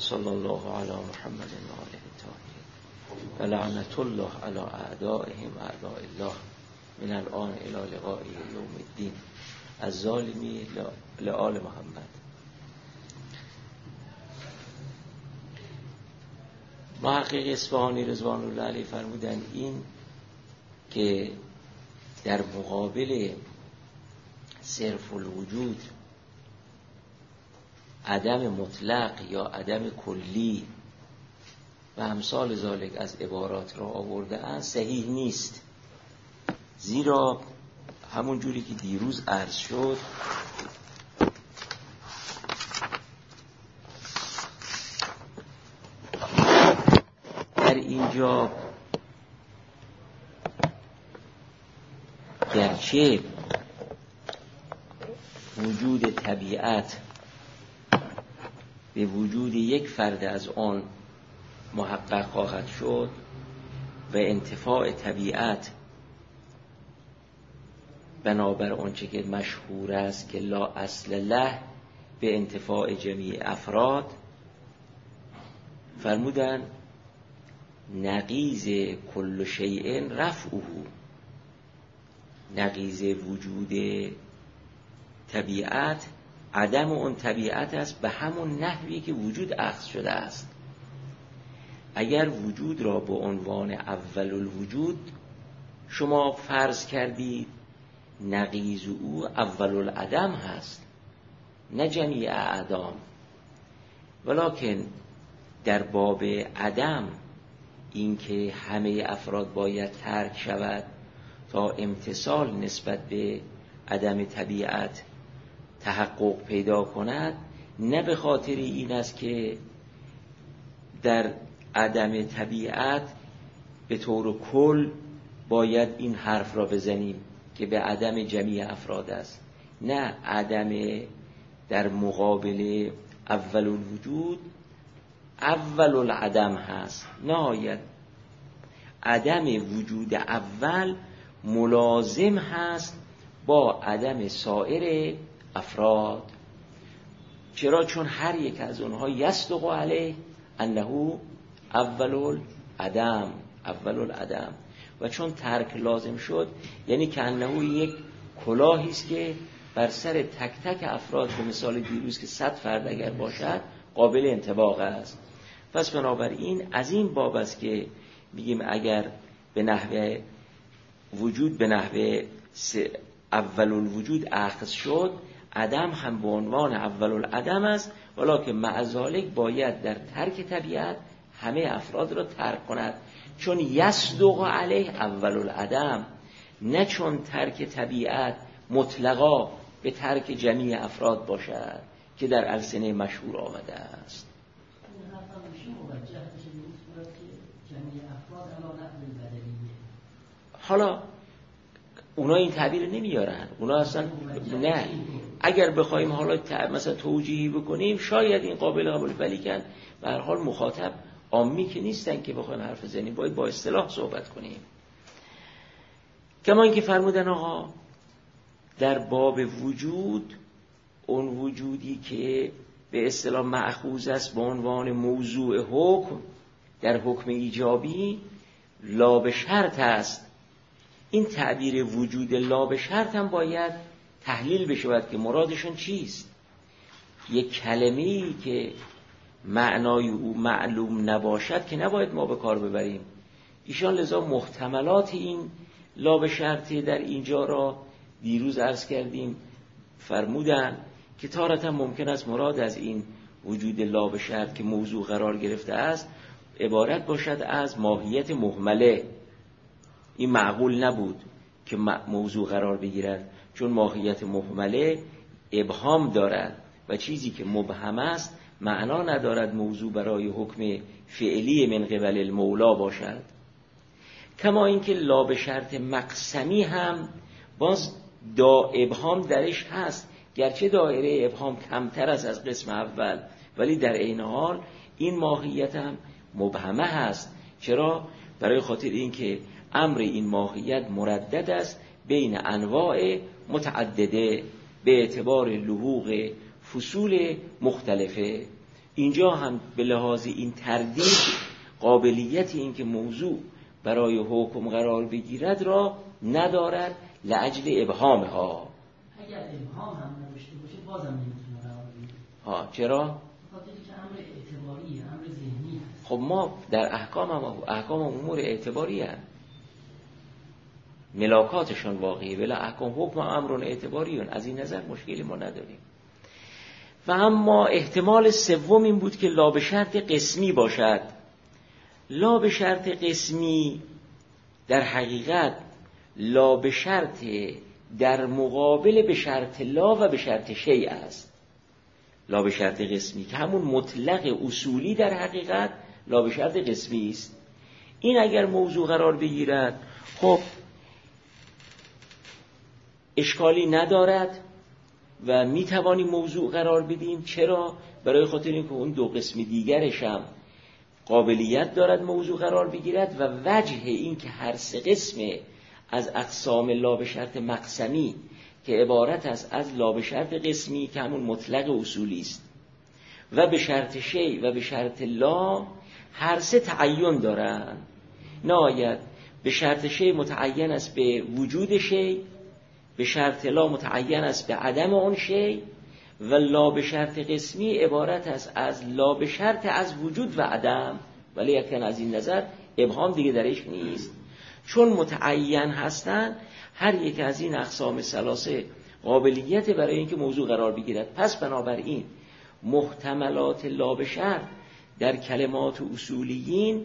صلی الله علی محمد و آله الطاهرین و لعنت الله علی اعدائهم اعداء الله من الان الی لقاء یوم الدین. از ظالمی لآل محمد. محقق اصفهانی رضوان الله علیه فرمودن این که در مقابل صرف الوجود عدم مطلق یا عدم کلی و امثال ذالک از عبارات را آورده اند صحیح نیست، زیرا همون جوری که دیروز عرض شد در اینجا گرچه وجود طبیعت به وجود یک فرد از آن محقق خواهد شد و انتفاع طبیعت بنابر آنچه که مشهور است که لا اصل له به انتفاع جمیع افراد، فرمودن نقیض کل شیء رفعه، نقیض وجود طبیعت عدم اون طبیعت است به همون نحوی که وجود اخذ شده است. اگر وجود را به عنوان اول الوجود شما فرض کردید، نقیض او اول العدم هست نه جمیع اعدام، ولکن در باب عدم این که همه افراد باید ترک شود تا امتصال نسبت به عدم طبیعت تحقق پیدا کند، نه به خاطر این است که در عدم طبیعت به طور کل باید این حرف را بزنیم که به عدم جمیع افراد است. نه، عدم در مقابل اول الوجود اول العدم هست. نهایت عدم وجود اول ملازم هست با عدم سایر افراد. چرا؟ چون هر یک از اونها یصدق علیه انه اول العدم و چون ترک لازم شد، یعنی که انه یک کلاهی است که بر سر تک تک افراد به مثال دیروز که 100 فرد اگر باشد قابل انطباق است. پس بنابراین از این باب است که میگیم اگر به نحوه وجود به نحوه اول الوجود اخذ شد، عدم هم به عنوان اول العدم است، ولکن مع ذالک باید در ترک طبیعت همه افراد را ترک کند، چون یصدق علیه اول العدم، نه چون ترک طبیعت مطلقا به ترک جمیع افراد باشد که در السنه مشهور آمده است. حالا اونا این تعبیر نمیارن، اونا اصلا نه. اگر بخوایم حالا مثلا توجیهی بکنیم شاید این قابل قبول، ولی که به هر حال مخاطب عامی که نیستن که بخوایم حرف بزنیم، باید با اصطلاح صحبت کنیم. کما اینکه فرمودن آقا در باب وجود، اون وجودی که به اصطلاح مأخوذ است به عنوان موضوع حکم در حکم ایجابی، لا به شرط است. این تعبیر وجود لا به شرط هم باید تحلیل بشود که مرادشون چیست. یک کلمه‌ای که معنای او معلوم نباشد که نباید ما به کار ببریم. ایشان لذا محتملات این لا به شرطی در اینجا را دیروز عرض کردیم، فرمودن که تارتا ممکن است مراد از این وجود لا به شرط که موضوع قرار گرفته است عبارت باشد از ماهیت مهمله. این معقول نبود که موضوع قرار بگیرد، چون ماهیت مهمله ابهام دارد و چیزی که مبهم است معنا ندارد موضوع برای حکم فعلی من قبل المولا باشد. کما اینکه لا به شرط مقسمی هم باز ابهام درش هست، گرچه دایره ابهام کمتر است از قسم اول، ولی در عین حال این ماهیت هم مبهمه هست. چرا؟ برای خاطر اینکه امر این ماهیت مردد است بین انواع متعدده به اعتبار لحوق فصول مختلفه. اینجا هم به لحاظ این تردید قابلیت این که موضوع برای حکم قرار بگیرد را ندارد لأجل ابهامها. اگر ابهام هم نداشته باشه بازم نمیتونه قرار بگیره. چرا؟ بخاطر اینکه امر اعتباریه، امر ذهنی هست. خب ما در احکام امور اعتباری هست، ملاکاتشان واقعی، بلا احکام حکم امرون اعتباریون، از این نظر مشکلی ما نداریم. و اما احتمال سوم این بود که لا به شرط قسمی باشد. لا به شرط قسمی در حقیقت لا به شرط در مقابل به شرط لا و به شرط شیء است. لا به شرط قسمی که همون مطلق اصولی در حقیقت لا به شرط قسمی است. این اگر موضوع قرار بگیرد خب اشکالی ندارد و می توانیم موضوع قرار بدیم. چرا؟ برای خاطر اینکه اون دو قسم دیگرش هم قابلیت دارد موضوع قرار بگیرد و وجه این که هر سه قسم از اقسام لا به شرط مقسمی که عبارت است از لا به شرط قسمی که همون مطلق اصولی است و به شرط شیء و به شرط لا هر سه تعین دارند. نهایت به شرط شیء متعین است به وجود شیء، به شرط لا متعین است به عدم اون شیء و لا به شرط قسمی عبارت است از لا به شرط از وجود و عدم، ولی یکن از این نظر ابهام دیگه درش نیست. چون متعین هستند هر یک از این اقسام ثلاثه قابلیت برای اینکه موضوع قرار بگیرد. پس بنابراین محتملات لا به شرط در کلمات اصولیین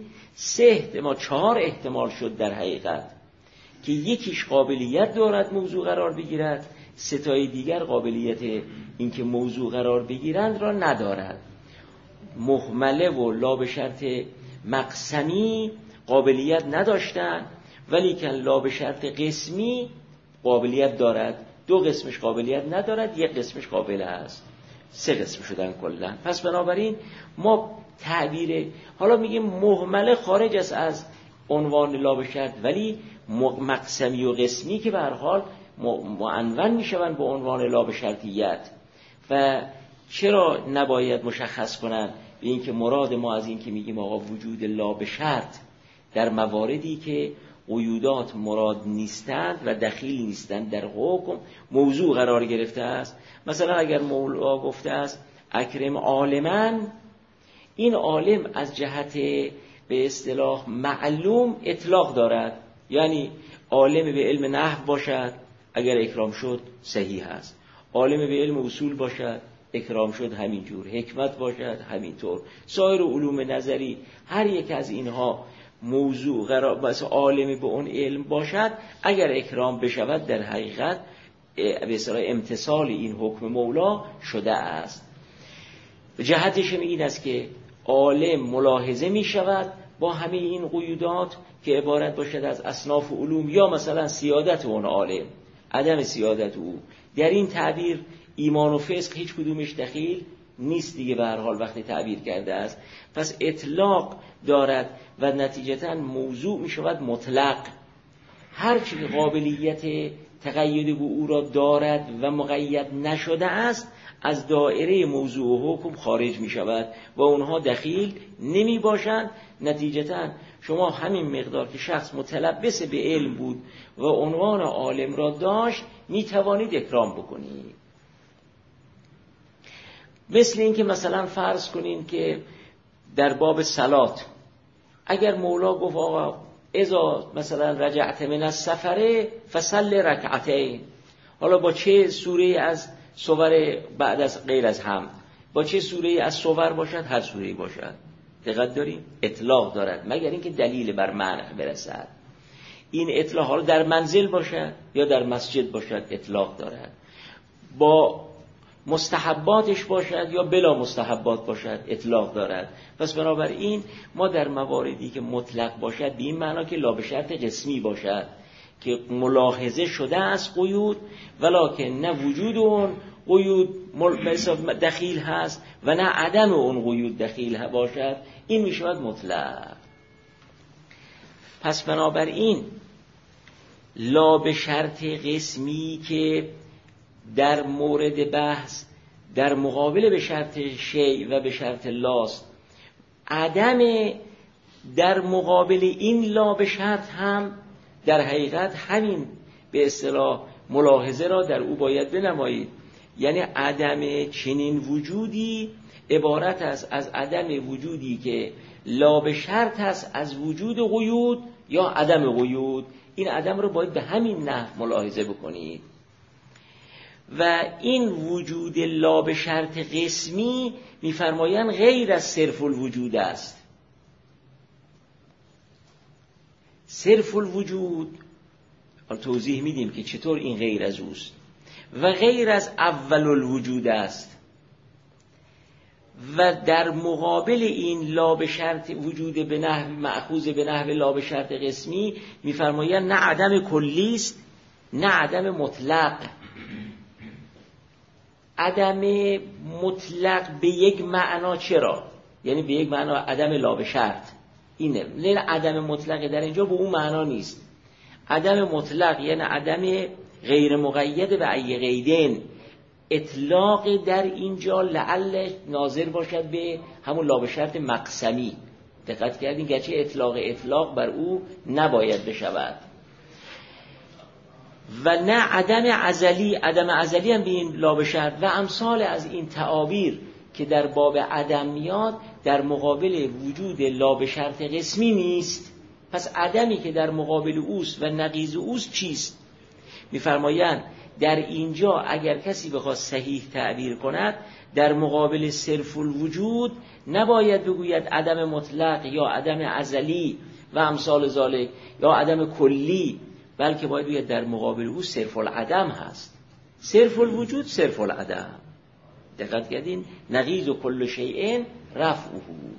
4 احتمال شد در حقیقت که یکیش قابلیت دارد موضوع قرار بگیرد، 3 دیگر قابلیت اینکه موضوع قرار بگیرند را ندارد. محمله و لا به شرط مقسمی قابلیت نداشتند ولی که لا به شرط قسمی قابلیت دارد. 2 قسمش قابلیت ندارد، 1 قسمش قابل است، 3 قسم شدن کلا. پس بنابراین ما تعبیر حالا میگیم محمله خارج است از عنوان لا به شرط، ولی مقسمی و قسمی که به هر حال معنون میشوند به عنوان لا به شرطیت. و چرا نباید مشخص کنن به این که مراد ما از این که میگیم آقا وجود لا به شرط در مواردی که قیودات مراد نیستند و دخیل نیستند در حکم موضوع قرار گرفته است. مثلا اگر مولا گفته است اکرم عالمن، این عالم از جهت به اصطلاح معلوم اطلاق دارد، یعنی عالم به علم نحو باشد اگر اکرام شد صحیح است، عالم به علم اصول باشد اکرام شد همینجور، حکمت باشد همینطور، سایر علوم نظری هر یک از اینها موضوع قرار بس عالمی به اون علم باشد اگر اکرام بشود در حقیقت به اصطلاح امتثال این حکم مولا شده است. جهتش این است که عالم ملاحظه می شود با همه این قیودات که عبارت باشد از اصناف علوم یا مثلا سیادت اون عالم، عدم سیادت او. در این تعبیر ایمان و فسق هیچ کدومش دخیل نیست دیگه به هر حال وقتی تعبیر کرده است. پس اطلاق دارد و نتیجتاً موضوع می شود مطلق. هر چی قابلیت تقید به او را دارد و مقید نشده است از دایره موضوع و حکم خارج می شود و اونها دخیل نمی باشند. نتیجتاً شما همین مقدار که شخص متلبس به علم بود و عنوان عالم را داشت می توانید اکرام بکنید. مثل این که مثلا فرض کنین که در باب صلات اگر مولا گفت آقا اذا مثلا رجعت من السفر فصل رکعتین، حالا با چه سوره از سور بعد از غیر از حمد، با چه سوره از سور باشد، هر سوره باشد، دقت داریم اطلاق دارد مگر اینکه دلیل بر معنی برسد. این اطلاق حالا در منزل باشد یا در مسجد باشد اطلاق دارد، با مستحباتش باشد یا بلا مستحبات باشد اطلاق دارد. پس بنابراین ما در مواردی که مطلق باشد به این معنا که لا به شرط قسمی باشد که ملاحظه شده است قیود ولکن نه وجود اون قیود دخیل هست و نه عدم اون قیود دخیل باشد، این می شود مطلق. پس بنابراین لا به شرط قسمی که در مورد بحث در مقابل به شرط شیء و به شرط لاست، عدم در مقابل این لا به شرط هم در حقیقت همین به اصطلاح ملاحظه را در او باید بنمایید. یعنی عدم چنین وجودی عبارت است از عدم وجودی که لا به شرط است از وجود قیود یا عدم قیود. این عدم رو باید به همین نحو ملاحظه بکنید. و این وجود لا به شرط قسمی می‌فرمایند غیر از صرف الوجود است. صرف الوجود توضیح میدیم که چطور این غیر از اوست و غیر از اول الوجود است. و در مقابل این لا به شرط وجود به نحو مأخوذ به نحو لا به شرط قسمی می‌فرمایند نه عدم کلی است نه عدم مطلق. عدم مطلق به یک معنا چرا؟ یعنی به یک معنا عدم لا به شرط اینه. نه عدم مطلق در اینجا به اون معنا نیست. عدم مطلق یعنی عدم غیر مقید به ای قیدین. اطلاق در اینجا لعل ناظر باشد به همون لا به شرط مقسمی. دقت کردین گرچه اطلاق بر او نباید بشود. و نه عدم ازلی. عدم ازلی هم به این لا به شرط و امثال از این تعابیر که در باب عدم میاد در مقابل وجود لا به شرط قسمی نیست. پس عدمی که در مقابل اوست و نقیض اوست چیست؟ میفرمایند در اینجا اگر کسی بخواد صحیح تعبیر کند در مقابل صرف الوجود نباید بگوید عدم مطلق یا عدم ازلی و امثال ذالک یا عدم کلی، بلکه باید بگوید در مقابل او صرف العدم هست. صرف الوجود صرف العدم. دقت کردین؟ نقیض و کل شیء رفعه.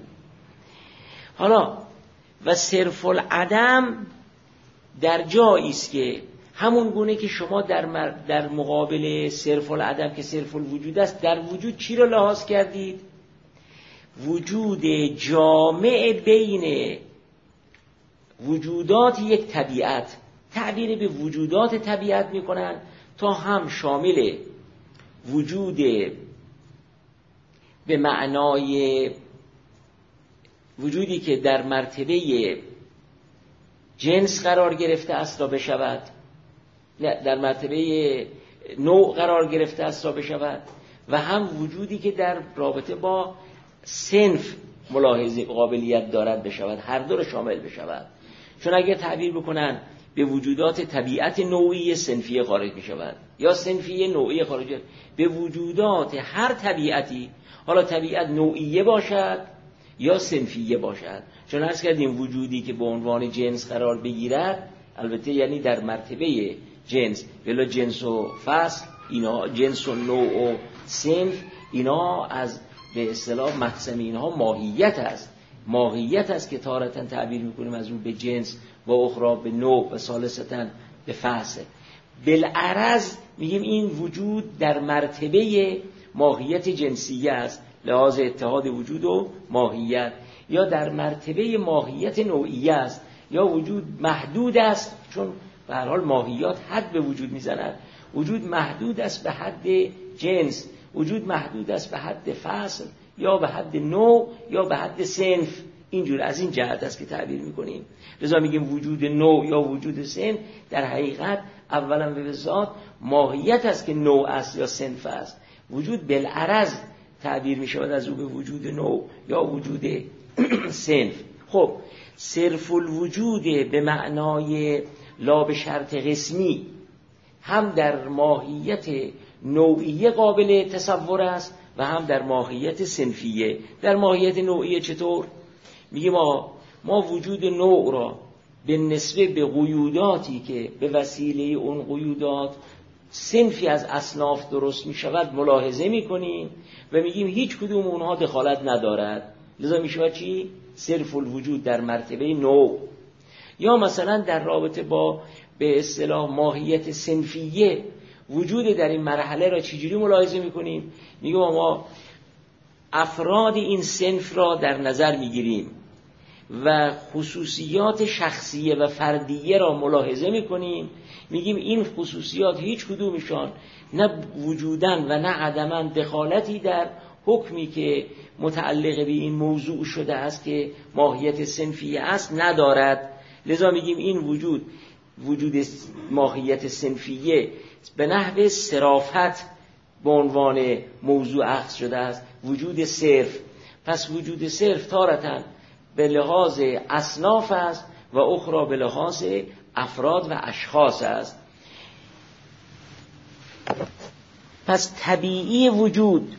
حالا و صرف العدم در جایی است که همون گونه که شما در مقابل صرف العدم که صرف الوجود است در وجود چی رو لحاظ کردید؟ وجود جامع بین وجودات یک طبیعت. تعبیر به وجودات طبیعت میکنن تا هم شامل وجود به معنای وجودی که در مرتبه جنس قرار گرفته است را بشود، نه در مرتبه نوع قرار گرفته است را بشود، و هم وجودی که در رابطه با صنف ملاحظه قابلیت دارد بشود. هر دو را شامل بشود. چون اگر تعبیر بکنن به وجودات طبیعت نوعی صنفیه خارج می شود یا صنفیه نوعی خارج به وجودات هر طبیعتی، حالا طبیعت نوعیه باشد یا صنفیه باشد. چون عرض کردیم وجودی که به عنوان جنس قرار بگیرد البته یعنی در مرتبه جنس، ولی جنس و فصل اینا، جنس و نوع و صنف اینا از به اصطلاح مقسم اینها ماهیت است. ماهیت است که تارتاً تعبیر میکنیم از اون به جنس و اخرى به نوع و ثالثاً به فصل. بالعرض میگیم این وجود در مرتبه ماهیت جنسیه است لحاظ اتحاد وجود و ماهیت، یا در مرتبه ماهیت نوعیه است، یا وجود محدود است چون به هر حال ماهیات حد به وجود میزنند. وجود محدود است به حد جنس، وجود محدود است به حد فصل یا به حد نوع یا به حد صنف. اینجور از این جهت است که تعبیر میکنیم. لذا میگیم وجود نوع یا وجود صنف در حقیقت اولا به ذات ماهیت است که نوع است یا صنف است. وجود بالعرض تعبیر میشود از او به وجود نوع یا وجود صنف. خب صرف الوجود به معنای لا به شرط قسمی هم در ماهیت نوعیه قابل تصور است و هم در ماهیت صنفیه. در ماهیت نوعیه چطور؟ میگه ما وجود نوع را به نسبه به قیوداتی که به وسیله اون قیودات صنفی از اصناف درست می شود ملاحظه می کنیم و میگیم هیچ کدوم اونها دخالت ندارد. لذا می شود چی؟ صرف الوجود در مرتبه نوع. یا مثلا در رابطه با به اصطلاح ماهیت صنفیه وجود در این مرحله را چجوری ملاحظه می کنیم؟ میگیم ما افراد این صنف را در نظر می گیریم و خصوصیات شخصیه و فردیه را ملاحظه میکنیم، میگیم این خصوصیات هیچ کدومشان نه وجودن و نه عدمن دخالتی در حکمی که متعلق به این موضوع شده است که ماهیت صنفیه است ندارد. لذا میگیم این وجود ماهیت صنفیه به نحو صرافت به عنوان موضوع اخذ شده است، وجود صرف. پس وجود صرف تارتاً به لحاظ اصناف است و اخرى به لحاظ افراد و اشخاص است. پس طبیعی وجود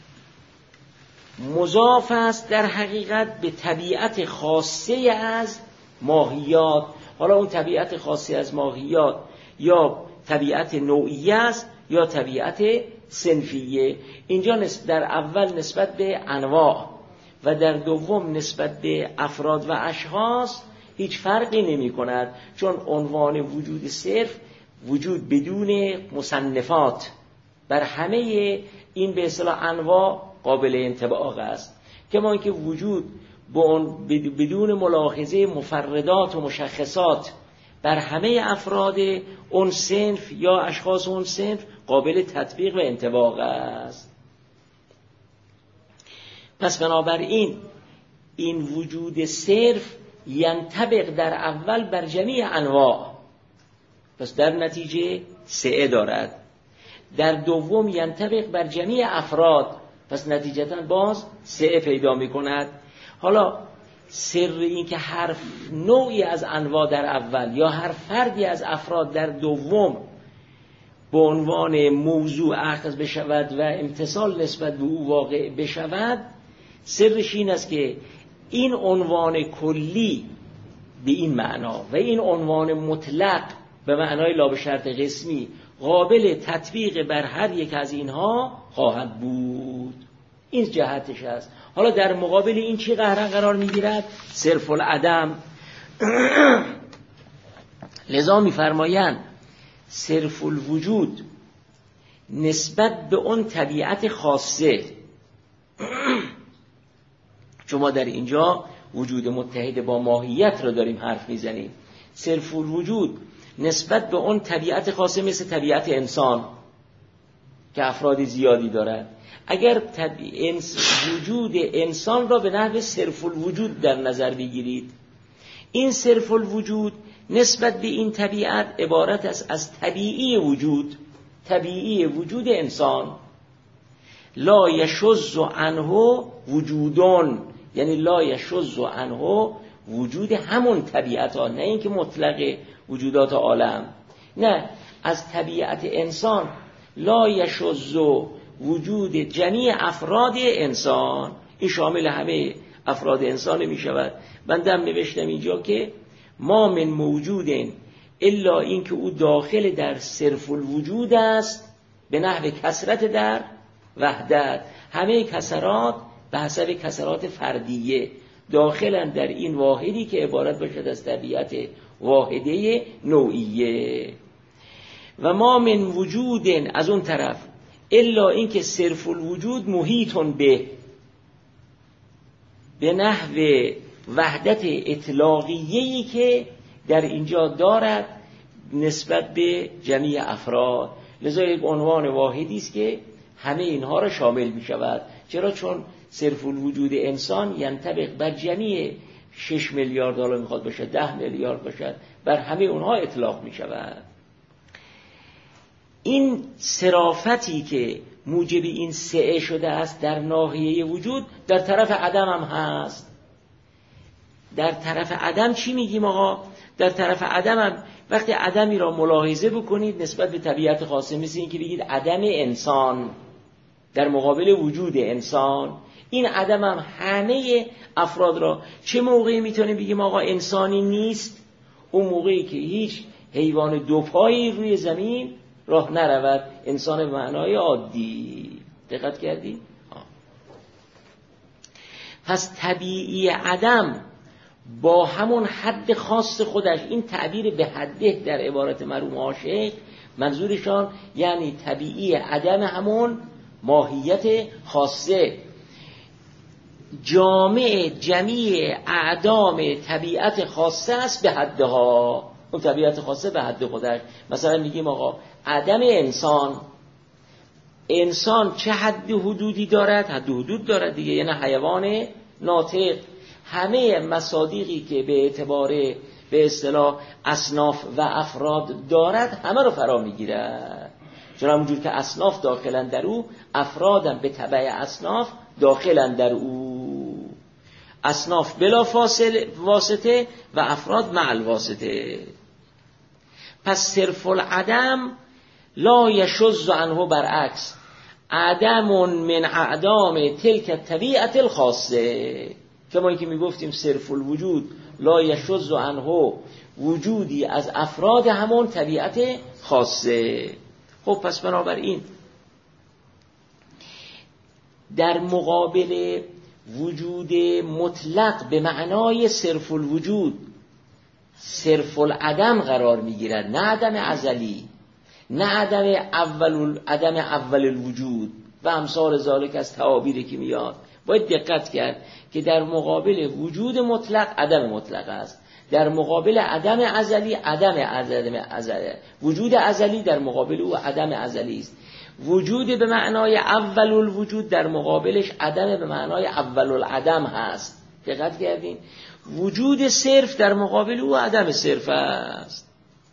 مضاف است در حقیقت به طبیعت خاصه از ماهیات. حالا اون طبیعت خاصه از ماهیات یا طبیعت نوعیه است یا طبیعت صنفیه. اینجا در اول نسبت به انواع و در دوم نسبت به افراد و اشخاص هیچ فرقی نمی کند، چون عنوان وجود صرف وجود بدون مصنفات بر همه این به اصطلاح انواع قابل انطباق است. کما اینکه وجود بدون ملاحظه مفردات و مشخصات بر همه افراد اون صنف یا اشخاص اون صنف قابل تطبیق و انطباق است. پس بنابراین این وجود صرف ینطبق در اول بر جمیع انواع، پس در نتیجه سعه دارد. در دوم ینطبق بر جمیع افراد، پس نتیجتاً باز سعه پیدا می کند. حالا سر این که هر نوعی از انواع در اول یا هر فردی از افراد در دوم به عنوان موضوع اخذ بشود و امتصال نسبت به او واقع بشود، سرش این است که این عنوان کلی به این معنا و این عنوان مطلق به معنای لا به شرط قسمی قابل تطبیق بر هر یک از اینها خواهد بود. این جهتش است. حالا در مقابل این چی قرار میگیرد؟ صرف العدم. لذا میفرمایند صرف الوجود نسبت به اون طبیعت خاصه، چون ما در اینجا وجود متحد با ماهیت رو داریم حرف میزنیم. صرف الوجود نسبت به اون طبیعت خاصه مثل طبیعت انسان که افراد زیادی دارد. اگر وجود انسان را به نحو صرف الوجود در نظر بگیرید، این صرف الوجود نسبت به این طبیعت عبارت است از طبیعی وجود انسان. لا یشذ عنه وجودون، یعنی لا یشذ عنه وجود همون طبیعت ها، نه اینکه مطلق وجودات عالم، نه، از طبیعت انسان لا یشذ وجود جمیع افراد انسان. این شامل همه افراد انسان می شود. بندم نوشتم اینجا که ما من موجود الا این که او داخل در صرف الوجود است به نحو کثرت در وحدت. همه کثرات به حسب کثرات فردیه داخلن در این واحدی که عبارت باشد از طبیعت واحده نوعیه. و ما من وجود از اون طرف الا این که صرف الوجود محیطون به نحو وحدت اطلاقیه‌ای که در اینجا دارد نسبت به جمیع افراد. لذا یک عنوان واحدی است که همه اینها را شامل می شود. چرا؟ چون صرف الوجود انسان ینطبق بر جمیع 6 میلیارد حالا میخواد باشه 10 میلیارد باشد، بر همه اونها اطلاق می شود. این صرافتی که موجب این سعه شده است در ناحیه وجود در طرف عدم هم هست. در طرف عدم چی میگیم آقا؟ در طرف عدم هم وقتی عدمی را ملاحظه بکنید نسبت به طبیعت خاصه، مثل این که بگید عدم انسان در مقابل وجود انسان، این عدم هم همه افراد را چه موقعی میتونیم بگیم آقا انسانی نیست؟ اون موقعی که هیچ حیوان دوپایی روی زمین راه نرود، انسان به معنای عادی. دقت کردی؟ پس طبیعی عدم با همون حد خاص خودش، این تعبیر به حده در عبارت مرحوم عاشق منظورشان یعنی طبیعی عدم همون ماهیت خاصه. جامع جمیع اعدام طبیعت خاصه است به حدها. اون طبیعت خاصه به حد خودش. مثلا میگیم آقا عدم انسان چه حد حدودی دارد؟ حد حدود دارد دیگه، یعنی حیوان ناطق. همه مصادیقی که به اعتبار به اصطلاح اصناف و افراد دارد همه رو فرا میگیرد. چون همونجور که اصناف داخلن در او، افرادم به تبع اصناف داخلن در او. اصناف بلا واسطه و افراد مع الواسطه. پس صرف العدم لا یشذ عنه، برعکس عدم من اعدام تلک الطبیعت الخاصه. کما اینکه میگفتیم صرف الوجود لا یشذ عنه، وجودی از افراد همون طبیعت خاصه. خب پس بنابراین در مقابل وجود مطلق به معنای صرف الوجود صرف العدم قرار میگیرد، نه عدم ازلی، نه عدم اول الوجود و امثال ذالک از تعابیری که میاد. باید دقت کرد که در مقابل وجود مطلق عدم مطلق است، در مقابل عدم ازلی عدم ازلی، وجود ازلی در مقابل او عدم ازلی است. وجود به معنای اول الوجود در مقابلش عدم به معنای اول العدم هست. دقت کردین؟ وجود صرف در مقابل او عدم صرف است.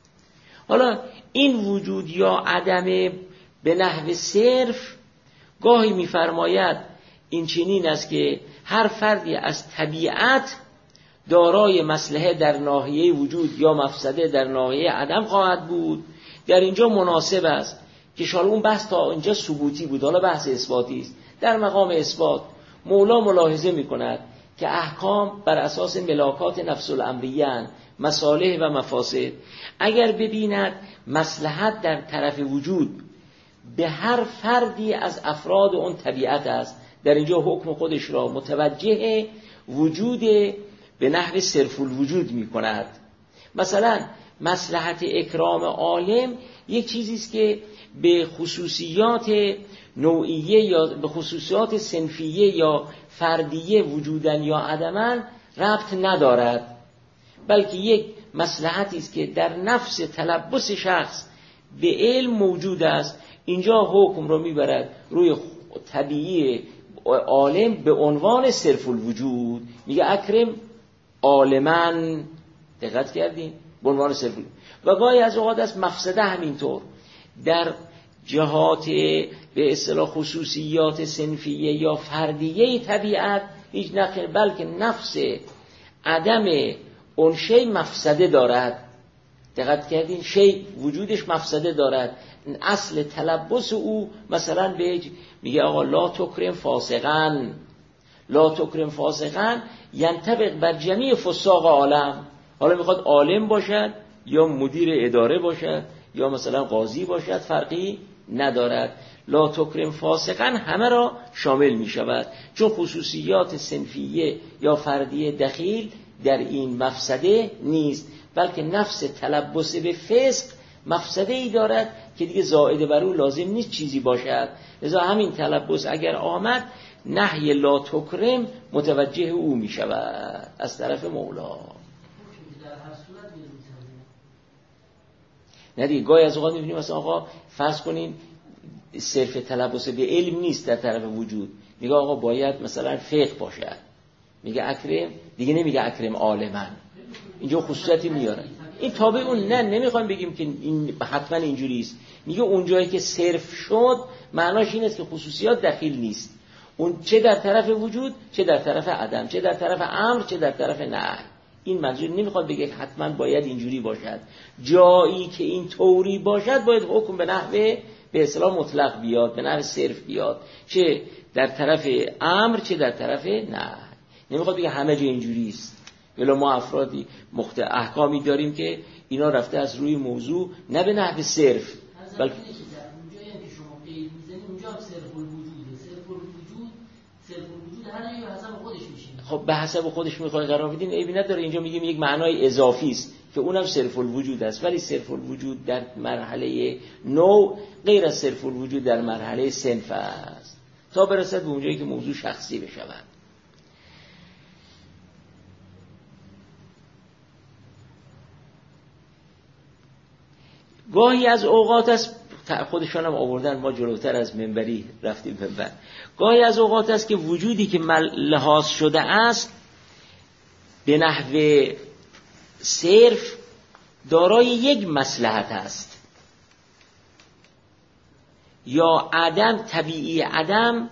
حالا این وجود یا عدم به نحو صرف گاهی می‌فرماید این چنین است که هر فردی از طبیعت دارای مصلحه در ناحیه وجود یا مفسده در ناحیه عدم خواهد بود. در اینجا مناسب است که شاید اون بحث تا اینجا ثبوتی بود، حالا بحث اثباتی است. در مقام اثبات مولا ملاحظه می‌کند که احکام بر اساس ملاکات نفس الامریه، مصالح و مفاسد. اگر ببیند مصلحت در طرف وجود به هر فردی از افراد اون طبیعت است، در اینجا حکم خودش را متوجه وجود به نحو صرف الوجود می کند. مثلا مصلحت اکرام عالم یک چیزی است که به خصوصیات نوعیه یا به خصوصیات صنفیه یا فردیه وجودن یا عدمن ربط ندارد، بلکه یک مصلحتی است که در نفس تلبس شخص به علم موجود است. اینجا حکم رو میبرد روی طبیعی عالم به عنوان صرف الوجود، میگه اکرم عالمن. دقت کردین؟ به عنوان صرف الوجود. و گاهی از اوقات است مفسده همینطور در جهات به اصطلاح خصوصیات صنفیه یا فردیه طبیعت هیچ نخیر، بلکه نفس عدم اون شی مفسده دارد. دقت کردین؟ شی وجودش مفسده دارد. اصل تلبس او مثلا به میگه آقا لا تکرم فاسقا، لا تکرم فاسقا ینطبق بر جمیع فساق عالم. حالا میخواد عالم باشد یا مدیر اداره باشد یا مثلا قاضی باشد، فرقی ندارد. لا تکرم فاسقا همه را شامل میشود، چون خصوصیات صنفیه یا فردیه دخیل در این مفسده نیست، بلکه نفس تلبس به فسق مفسده ای دارد که دیگه زائد بر او لازم نیست چیزی باشد. لذا همین تلبس اگر آمد نهی لا تکرم متوجه او می شود از طرف مولا. نه دیگه گاهی از اوقات می‌بینیم مثلا آقا فرض کنین صرف تلبس به علم نیست در طرف وجود، میگه آقا باید مثلا فقه باشد، میگه اکرم، دیگه نمیگه اکرم عالمن. اینجا خصوصیتی میاره. این تابع اون نه، نمیخوایم بگیم که این حتما اینجوری است. میگه اون جایی که صرف شد معناش این است که خصوصیات دخیل نیست، اون چه در طرف وجود، چه در طرف عدم، چه در طرف امر، چه در طرف نهی. این منظور نمیخواد بگه حتما باید اینجوری باشد. جایی که این طوری باشد باید حکم به نحو به اصطلاح مطلق بیاد، به نحو صرف بیاد، چه در طرف امر چه در طرف نهی. نمیخواد بگه همه جا اینجوری است. ولی ما افرادی احکامی داریم که اینا رفته از روی موضوع نه به نحو صرف، بلکه اونجایی که شما قید می‌زنید اونجا صرف الوجوده. صرف الوجود هر یه حسب خودش میشه. خب به حسب خودش میخواد قرار بدین، عیبی نداره. اینجا میگیم یک معنای اضافی است که اونم صرف الوجود است، ولی صرف الوجود در مرحله نوع غیر از صرف الوجود در مرحله صنف است، تا برسد به اونجایی که موضوع شخصی بشود. گاهی از اوقات است، خودشان هم آوردن، ما جلوتر از منبری رفتیم منبر، گاهی از اوقات است که وجودی که لحاظ شده است به نحو صرف دارای یک مصلحت است، یا عدم، طبیعی عدم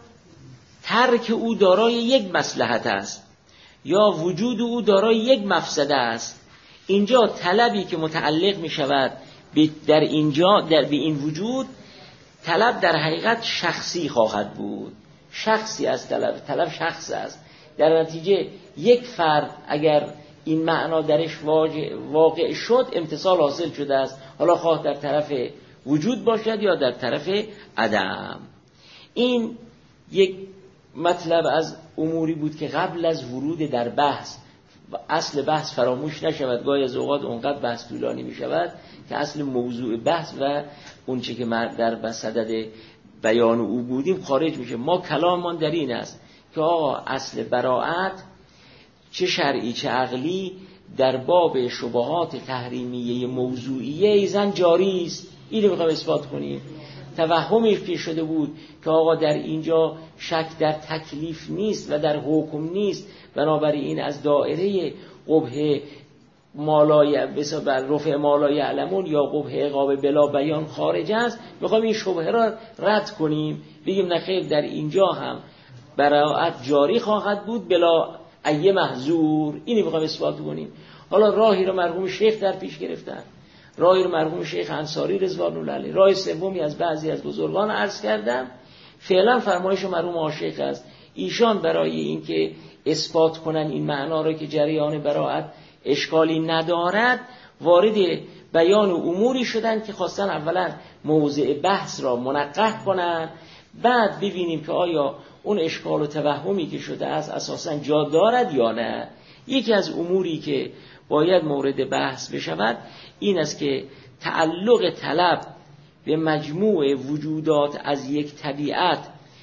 ترک او دارای یک مصلحت است، یا وجود او دارای یک مفسده است. اینجا طلبی که متعلق می شود در اینجا به این وجود، طلب در حقیقت شخصی خواهد بود، شخصی از طلب شخص است. در نتیجه یک فرد اگر این معنا درش واقع شد، امتصال حاصل شده است، حالا خواه در طرف وجود باشد یا در طرف عدم. این یک مطلب از اموری بود که قبل از ورود در بحث، اصل بحث فراموش نشود. گاهی از اوقات اونقدر بحث طولانی می شود که اصل موضوع بحث و اون چه که در صدد بیان او بودیم خارج میشه. ما کلاممان در این است که آقا اصل براءت چه شرعی چه عقلی در باب شبهات تحریمیه موضوعیه ایزن جاری است. اینو میخوایم اثبات کنیم. توهمی پیش شده بود که آقا در اینجا شک در تکلیف نیست و در حکم نیست، بنابراین از دائره قبح مالای بسبب رفع مالای علمون یا قبح عقاب بلا بیان خارج است. میخوایم این شبهه را رد کنیم، بگیم نخیر، در اینجا هم براءت جاری خواهد بود بلا ای محظور. اینی میخوایم اثبات کنیم. حالا راهی رو مرحوم شیخ در پیش گرفتن، راهی رو مرحوم شیخ انصاری رضوان الله علیه، راه سومی از بعضی از بزرگان عرض کردم. فعلا فرمایش مرحوم آشیخ است. ایشان برای اینکه اثبات کنن این معنا را که جریان براءت اشکالی ندارد، وارد بیان اموری شدن که خواستن اولا موضع بحث را منقح کنن، بعد ببینیم که آیا اون اشکال و توهمی که شده است اساساً جا دارد یا نه. یکی از اموری که باید مورد بحث بشود این است که تعلق طلب به مجموع وجودات از یک طبیعت،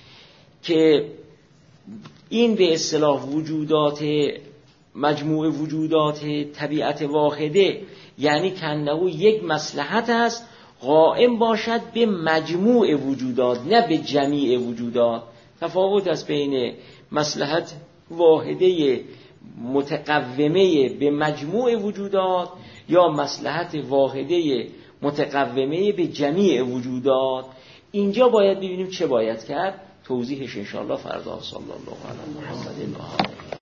که این به اصطلاح وجودات مجموع وجودات طبیعت واحده، یعنی کنه یک مصلحت است قائم باشد به مجموع وجودات نه به جمیع وجودات. تفاوت است بین مصلحت واحده متقومه به مجموع وجودات یا مصلحت واحده متقومه به جمیع وجودات. اینجا باید ببینیم چه باید کرد. توضیحش انشاءالله فردا. صلی الله علی محمد و آله.